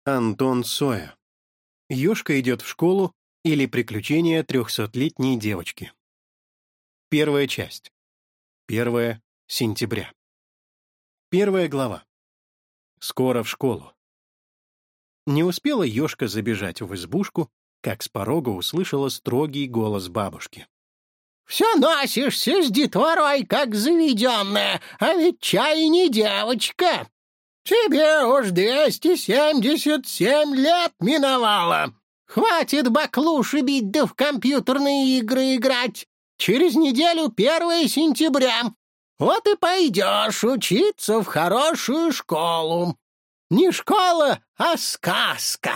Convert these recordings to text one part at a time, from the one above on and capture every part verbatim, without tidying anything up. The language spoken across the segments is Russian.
Антон Соя. «Ёшка идет в школу» или «Приключения трехсотлетней девочки». Первая часть. первое сентября. Первая глава. Скоро в школу. Не успела Ёшка забежать в избушку, как с порога услышала строгий голос бабушки. «Все носишься с детворой, как заведенная, а ведь чай не девочка. Тебе уж двести семьдесят семь лет миновало. Хватит баклуши бить да в компьютерные игры играть. Через неделю первое сентября. Вот и пойдешь учиться в хорошую школу. Не школа, а сказка.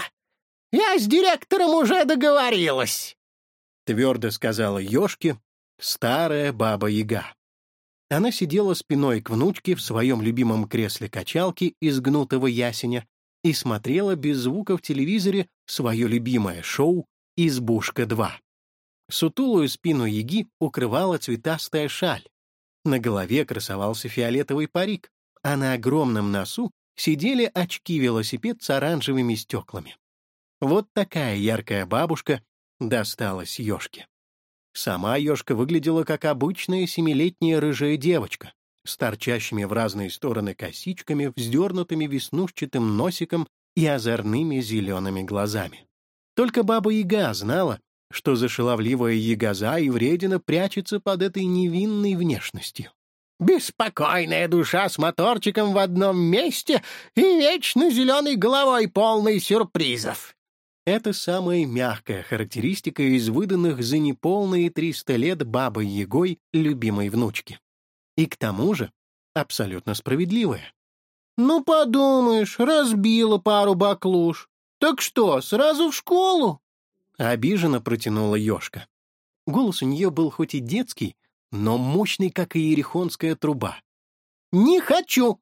Я с директором уже договорилась», — твердо сказала Ёшке старая баба-яга. Она сидела спиной к внучке в своем любимом кресле качалки из гнутого ясеня и смотрела без звука в телевизоре свое любимое шоу «Избушка-два». Сутулую спину яги укрывала цветастая шаль. На голове красовался фиолетовый парик, а на огромном носу сидели очки-велосипед с оранжевыми стеклами. Вот такая яркая бабушка досталась Ёшке. Сама Ёшка выглядела как обычная семилетняя рыжая девочка с торчащими в разные стороны косичками, вздернутыми веснушчатым носиком и озорными зелеными глазами. Только баба-яга знала, что за шаловливая ягоза и вредина прячется под этой невинной внешностью. «Беспокойная душа с моторчиком в одном месте и вечно зеленой головой, полной сюрпризов». Это самая мягкая характеристика из выданных за неполные триста лет бабой-ягой любимой внучки. И к тому же абсолютно справедливая. «Ну, подумаешь, разбила пару баклуш. Так что, сразу в школу?» Обиженно протянула Ёшка. Голос у нее был хоть и детский, но мощный, как и иерихонская труба. «Не хочу!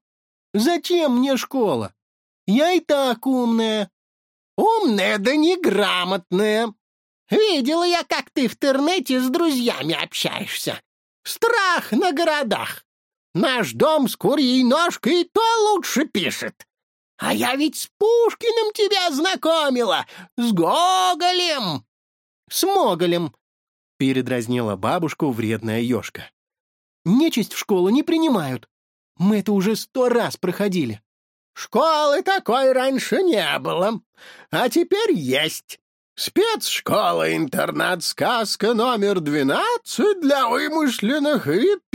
Зачем мне школа? Я и так умная». «Умная да неграмотная. Видела я, как ты в интернете с друзьями общаешься. Страх на городах. Наш дом с курьей ножкой и то лучше пишет. А я ведь с Пушкиным тебя знакомила, с Гоголем». «С Моголем», — передразнила бабушку вредная Ёшка. «Нечисть в школу не принимают. Мы это уже сто раз проходили». «Школы такой раньше не было, а теперь есть. Спецшкола-интернат-сказка номер двенадцать для вымышленных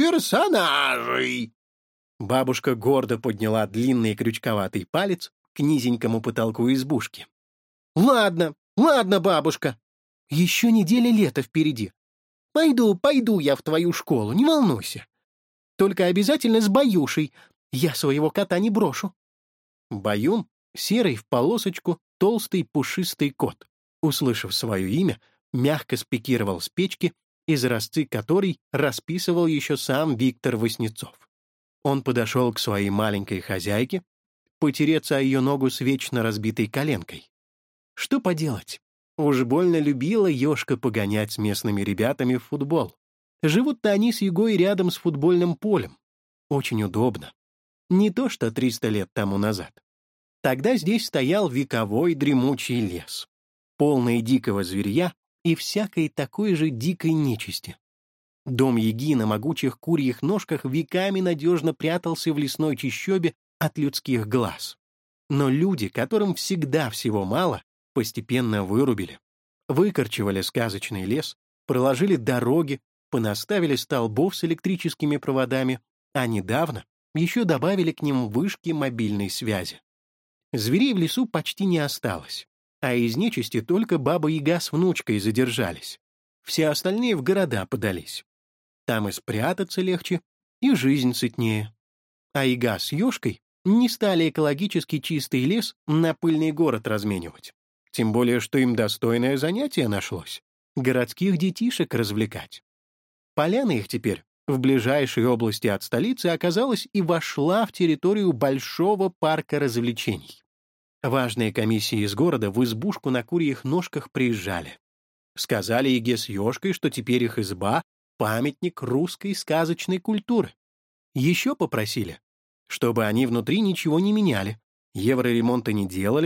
вип-персонажей». Бабушка гордо подняла длинный крючковатый палец к низенькому потолку избушки. «Ладно, ладно, бабушка. Еще неделя лета впереди. Пойду, пойду я в твою школу, не волнуйся. Только обязательно с Баюшей. Я своего кота не брошу». Баюн — серый в полосочку, толстый пушистый кот. Услышав свое имя, мягко спикировал с печки, изразцы которой расписывал еще сам Виктор Васнецов. Он подошел к своей маленькой хозяйке, потереться о ее ногу с вечно разбитой коленкой. Что поделать? Уж больно любила Ёшка погонять с местными ребятами в футбол. Живут-то они с Егой рядом с футбольным полем. Очень удобно. Не то что триста лет тому назад. Тогда здесь стоял вековой дремучий лес, полный дикого зверья и всякой такой же дикой нечисти. Дом яги на могучих курьих ножках веками надежно прятался в лесной чащобе от людских глаз. Но люди, которым всегда всего мало, постепенно вырубили, выкорчевали сказочный лес, проложили дороги, понаставили столбов с электрическими проводами, а недавно еще добавили к ним вышки мобильной связи. Зверей в лесу почти не осталось, а из нечисти только баба-яга с внучкой задержались. Все остальные в города подались. Там и спрятаться легче, и жизнь сытнее. А яга с Ёшкой не стали экологически чистый лес на пыльный город разменивать. Тем более, что им достойное занятие нашлось — городских детишек развлекать. Поляна их теперь в ближайшей области от столицы оказалась и вошла в территорию большого парка развлечений. Важные комиссии из города в избушку на курьих ножках приезжали. Сказали Яге с Ёшкой, что теперь их изба — памятник русской сказочной культуры. Еще попросили, чтобы они внутри ничего не меняли, евроремонта не делали,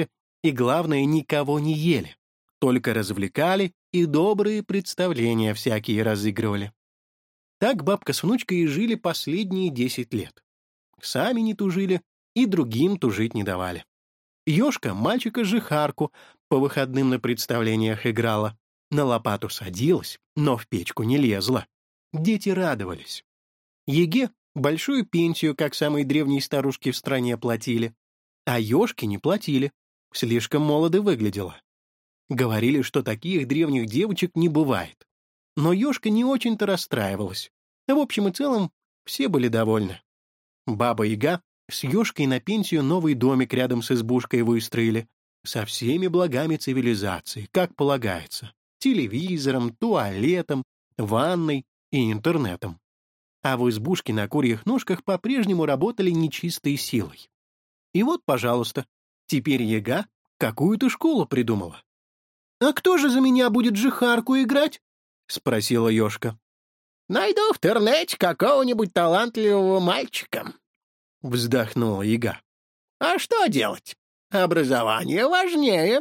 И, главное, никого не ели, только развлекали и добрые представления всякие разыгрывали. Так бабка с внучкой и жили последние десять лет. Сами не тужили и другим тужить не давали. Ёшка мальчика-жихарку по выходным на представлениях играла, на лопату садилась, но в печку не лезла. Дети радовались. Еге большую пенсию, как самой древней старушке в стране, платили, а Ёшке не платили, слишком молодо выглядела. Говорили, что таких древних девочек не бывает. Но Ёшка не очень-то расстраивалась. В общем и целом, все были довольны. Баба-яга с Ёшкой на пенсию новый домик рядом с избушкой выстроили, со всеми благами цивилизации, как полагается, телевизором, туалетом, ванной и интернетом. А в избушке на курьих ножках по-прежнему работали нечистой силой. И вот, пожалуйста, теперь яга какую-то школу придумала. «А кто же за меня будет жихарку играть?» — спросила Ёшка. «Найду в интернете какого-нибудь талантливого мальчика», — вздохнула яга. «А что делать? Образование важнее».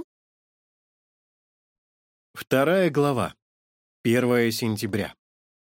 Вторая глава. первое сентября.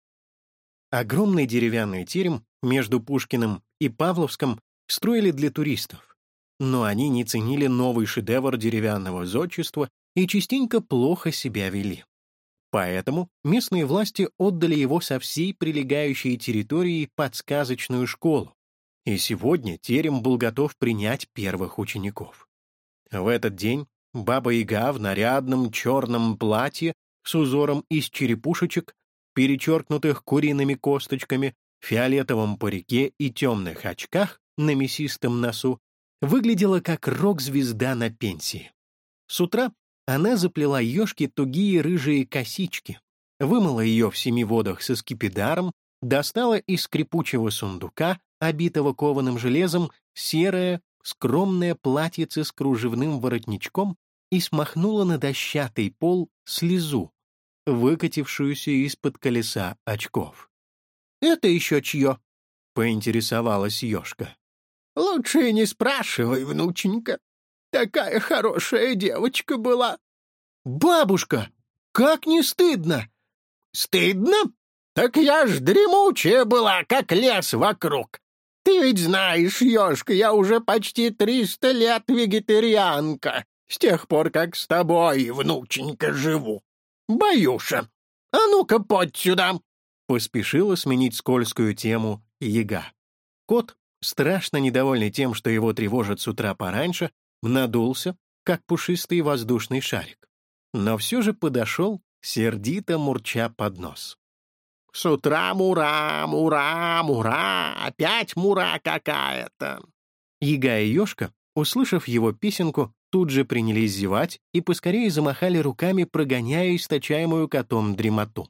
Огромный деревянный терем между Пушкиным и Павловском строили для туристов, но они не ценили новый шедевр деревянного зодчества и частенько плохо себя вели. Поэтому местные власти отдали его со всей прилегающей территории под сказочную школу, и сегодня терем был готов принять первых учеников. В этот день Баба-Яга в нарядном черном платье с узором из черепушечек, перечеркнутых куриными косточками, фиолетовом парике и темных очках на мясистом носу, выглядела как рок-звезда на пенсии. С утра она заплела Ёшке тугие рыжие косички, вымыла ее в семи водах со скипидаром, достала из скрипучего сундука, обитого кованым железом, серое, скромное платьице с кружевным воротничком и смахнула на дощатый пол слезу, выкатившуюся из-под колеса очков. «Это еще чье?» — поинтересовалась Ёшка. «Лучше и не спрашивай, внученька. Такая хорошая девочка была». «Бабушка, как не стыдно!» «Стыдно? Так я ж дремучая была, как лес вокруг. Ты ведь знаешь, Ёшка, я уже почти триста лет вегетарианка, с тех пор, как с тобой, внученька, живу. Баюша, а ну-ка, подь сюда!» Поспешила сменить скользкую тему яга. Кот, страшно недовольный тем, что его тревожат с утра пораньше, надулся, как пушистый воздушный шарик. Но все же подошел, сердито мурча под нос. «С утра мура, мура, мура, опять мура какая-то!» Яга и Ёшка, услышав его песенку, тут же принялись зевать и поскорее замахали руками, прогоняя источаемую котом дремоту.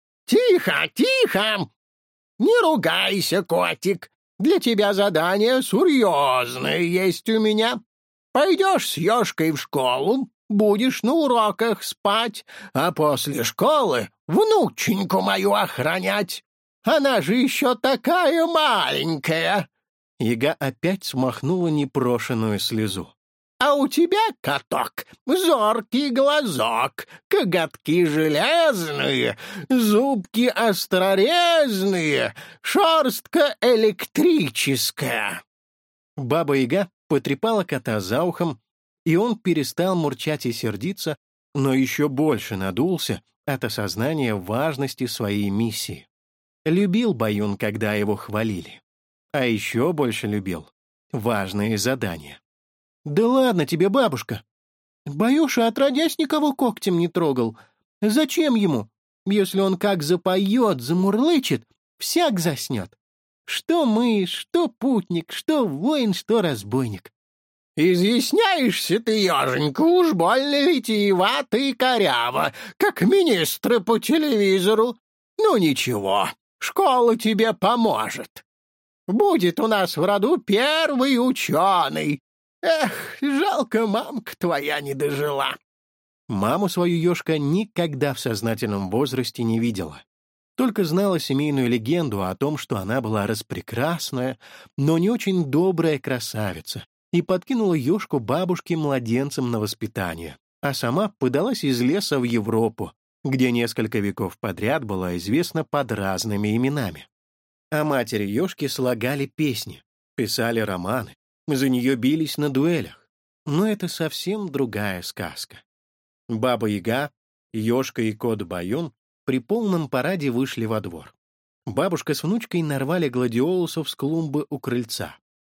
«Тихо, тихо! Не ругайся, котик! Для тебя задание серьезное есть у меня. Пойдешь с Ёшкой в школу, будешь на уроках спать, а после школы внученьку мою охранять. Она же еще такая маленькая!» Яга опять смахнула непрошенную слезу. «А у тебя, коток, зоркий глазок, коготки железные, зубки острорезные, шерстка электрическая». Баба-Яга потрепала кота за ухом, и он перестал мурчать и сердиться, но еще больше надулся от осознания важности своей миссии. Любил Баюн, когда его хвалили. А еще больше любил важные задания. «Да ладно тебе, бабушка! Баюша отродясь никого когтем не трогал. Зачем ему? Если он как запоет, замурлычет, всяк заснет. Что мы, что путник, что воин, что разбойник». «Изъясняешься ты, еженька, уж больно витиевато и коряво, как министры по телевизору. Ну ничего, школа тебе поможет. Будет у нас в роду первый ученый. Эх, жалко, мамка твоя не дожила». Маму свою Ёшка никогда в сознательном возрасте не видела. Только знала семейную легенду о том, что она была распрекрасная, но не очень добрая красавица, и подкинула ёшку бабушке младенцем на воспитание, а сама подалась из леса в Европу, где несколько веков подряд была известна под разными именами. А матери ёшки слагали песни, писали романы, за нее бились на дуэлях. Но это совсем другая сказка. Баба-Яга, ёшка и кот Баюн при полном параде вышли во двор. Бабушка с внучкой нарвали гладиолусов с клумбы у крыльца.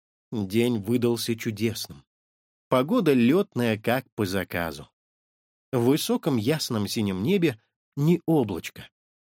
День выдался чудесным. Погода летная, как по заказу. В высоком ясном синем небе ни облачко.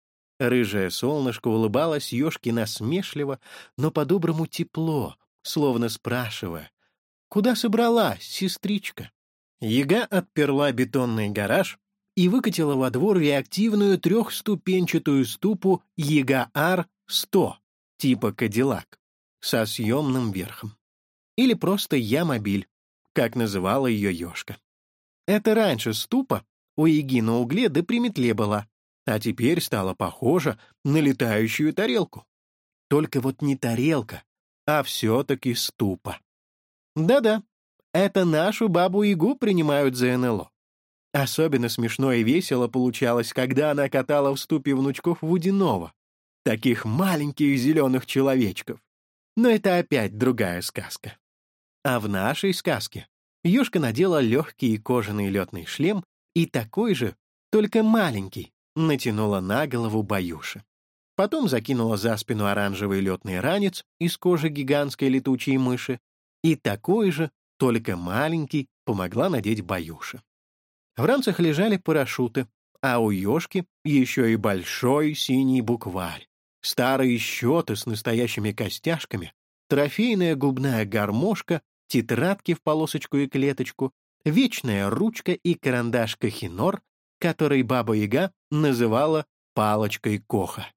Рыжее солнышко улыбалось ёшке насмешливо, но по-доброму тепло, словно спрашивая: «Куда собралась, сестричка?» Яга отперла бетонный гараж и выкатила во двор реактивную трехступенчатую ступу Яга-Ар сто, типа Кадиллак, со съемным верхом. Или просто Я-мобиль, как называла ее ёшка. Это раньше ступа у Яги на угле да при метле была, а теперь стала похожа на летающую тарелку. Только вот не тарелка, а все-таки ступа. Да-да, это нашу бабу-Ягу принимают за эн эл о. Особенно смешно и весело получалось, когда она катала в ступе внучков Водяного, таких маленьких зеленых человечков. Но это опять другая сказка. А в нашей сказке ёшка надела легкий кожаный летный шлем и такой же, только маленький, натянула на голову Баюши. Потом закинула за спину оранжевый летный ранец из кожи гигантской летучей мыши и такой же, только маленький, помогла надеть Баюше. В ранцах лежали парашюты, а у ёшки еще и большой синий букварь, старые счеты с настоящими костяшками, трофейная губная гармошка, тетрадки в полосочку и клеточку, вечная ручка и карандаш Кохинор, который Баба-Яга называла палочкой Коха.